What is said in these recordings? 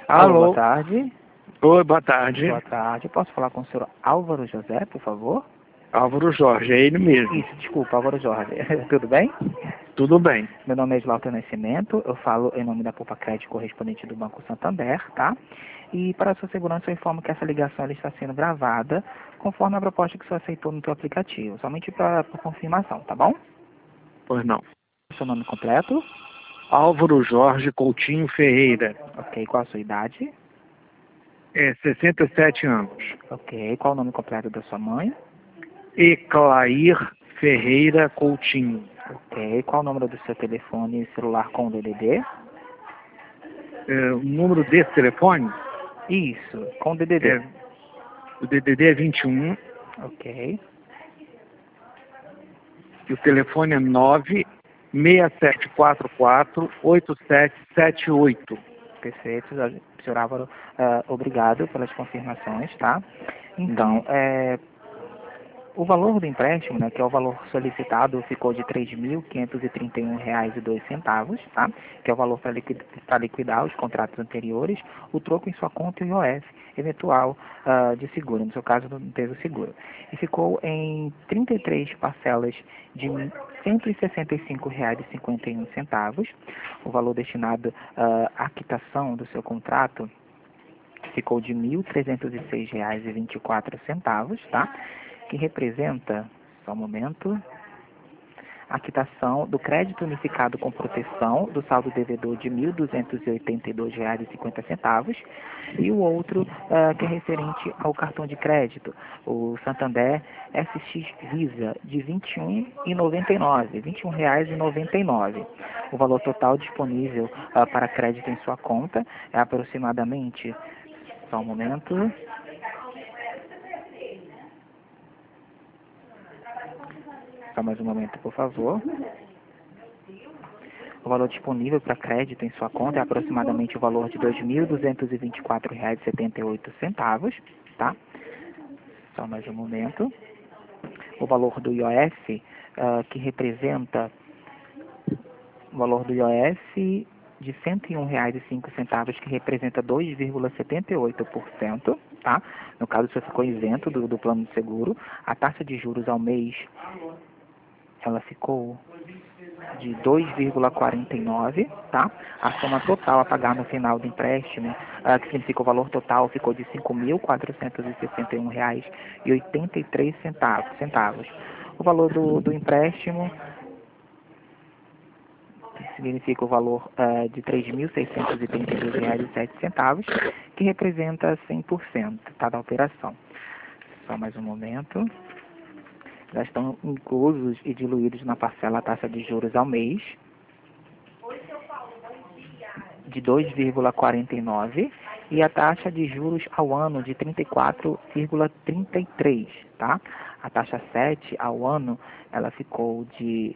Alô, boa Alô? tarde. Oi, boa tarde. Boa tarde. Posso falar com o senhor Álvaro José, por favor? Álvaro Jorge, é ele mesmo. Isso, desculpa, Álvaro Jorge. Tudo bem? Tudo bem. Meu nome é Slaughter Nascimento, eu falo em nome da Poupa Crédito correspondente do Banco Santander, tá? E para a sua segurança eu informo que essa ligação ela está sendo gravada conforme a proposta que o senhor aceitou no seu aplicativo, somente por confirmação, tá bom? Pois não. Seu nome completo? Álvaro Jorge Coutinho Ferreira, Ok, qual a sua idade? 67 anos. Ok, qual o nome completo da sua mãe? Eclair Ferreira Coutinho. Ok, qual o número do seu telefone celular com o DDD? O número desse telefone, Isso, com o DDD. o DDD é 21 Ok, e o telefone é 967448778. perfeito. Senhor Álvaro, obrigado pelas confirmações, tá? Então, Uhum. o valor do empréstimo, né, que é o valor solicitado, ficou de R$ 3.531,02, tá? Que é o valor para liquidar os contratos anteriores, o troco em sua conta e o IOF eventual de seguro, no seu caso não teve o seguro. E ficou em 33 parcelas de R$ 165,51. O valor destinado à quitação do seu contrato ficou de R$ 1.306,24, tá? Que representa, só um momento, a quitação do crédito unificado com proteção do saldo devedor de R$ 1.282,50 e o outro que é referente ao cartão de crédito, o Santander SX Visa, de R$ 21,99, R$ 21,99. O valor total disponível para crédito em sua conta é aproximadamente, só um momento, só mais um momento, por favor. O valor disponível para crédito em sua conta é aproximadamente o valor de R$ 2.224,78, tá? Só mais um momento. O valor do IOF, que representa o valor do IOF de R$ 101,05, que representa 2,78%, tá? No caso, você ficou isento do plano de seguro. A taxa de juros ao mês, ela ficou de 2,49, tá? A soma total a pagar no final do empréstimo, que significa o valor total, ficou de R$ 5.461,83. O valor do empréstimo significa o valor de R$ 3.632,07, que representa 100%, tá, da operação. Só mais um momento. Já estão inclusos e diluídos na parcela a taxa de juros ao mês de 2,49 e a taxa de juros ao ano de 34,33, tá? A taxa 7 ao ano, ela ficou de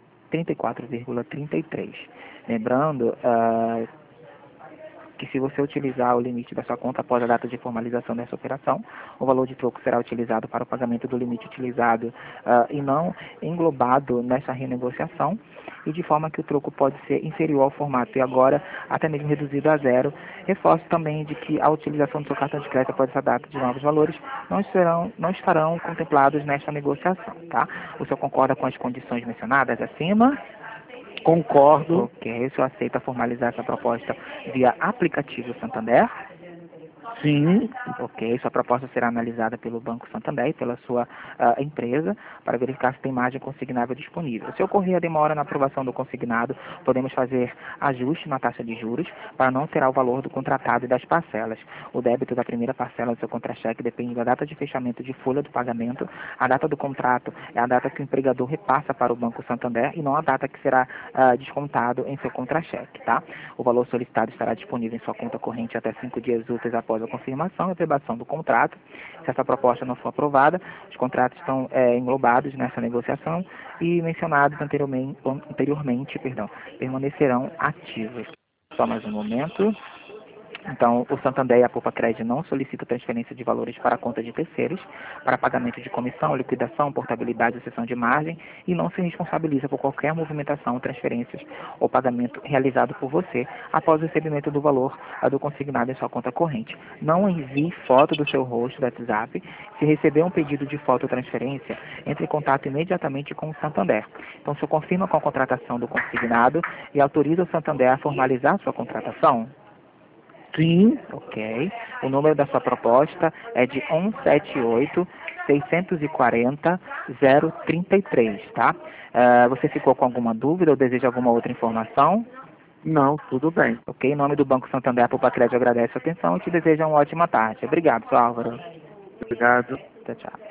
34,33. Lembrando que se você utilizar o limite da sua conta após a data de formalização dessa operação, o valor de troco será utilizado para o pagamento do limite utilizado e não englobado nessa renegociação, e de forma que o troco pode ser inferior ao formato e agora até mesmo reduzido a zero. Reforço também de que a utilização do seu cartão de crédito após essa data de novos valores não estarão contemplados nesta negociação, tá? O senhor concorda com as condições mencionadas acima? Concordo. Ok, o senhor aceita formalizar essa proposta via aplicativo Santander? Sim. Ok, sua proposta será analisada pelo Banco Santander e pela sua empresa para verificar se tem margem consignável disponível. Se ocorrer a demora na aprovação do consignado, podemos fazer ajuste na taxa de juros para não alterar o valor do contratado e das parcelas. O débito da primeira parcela do seu contra-cheque depende da data de fechamento de folha do pagamento. A data do contrato é a data que o empregador repassa para o Banco Santander e não a data que será descontado em seu contra-cheque, tá? O valor solicitado estará disponível em sua conta corrente até 5 dias úteis após a confirmação e aprovação do contrato. Se essa proposta não for aprovada, os contratos estão englobados nessa negociação e mencionados anteriormente, permanecerão ativos. Só mais um momento. Então, o Santander e a Poupa-Cred não solicitam transferência de valores para a conta de terceiros, para pagamento de comissão, liquidação, portabilidade ou cessão de margem e não se responsabiliza por qualquer movimentação, transferências ou pagamento realizado por você após o recebimento do valor do consignado em sua conta corrente. Não envie foto do seu rosto do WhatsApp. Se receber um pedido de foto ou transferência, entre em contato imediatamente com o Santander. Então, o senhor confirma com a contratação do consignado e autoriza o Santander a formalizar sua contratação? Sim. Ok. O número da sua proposta é de 178-640-033, tá? Você ficou com alguma dúvida ou deseja alguma outra informação? Não, tudo bem. Ok. Em nome do Banco Santander, a Poupa-Cred agradece a atenção e te deseja uma ótima tarde. Obrigado, seu Álvaro. Obrigado. Tchau, tchau.